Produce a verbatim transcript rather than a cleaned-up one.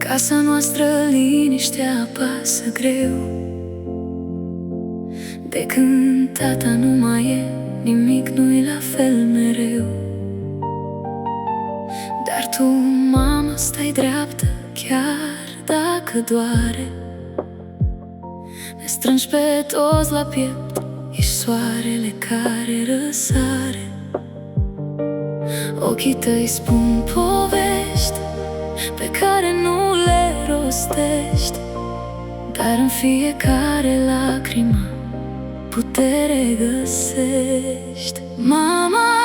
casa noastră liniștea apasă greu. De când tata nu mai e, nimic nu-i la fel mereu. Dar tu, mama, stai dreaptă, chiar dacă doare. Ne strângi pe toți la piept, ești soarele care răsare. Ochii tăi spun povești pe care nu le rostești, dar în fiecare lacrimă putere găsești. Mama,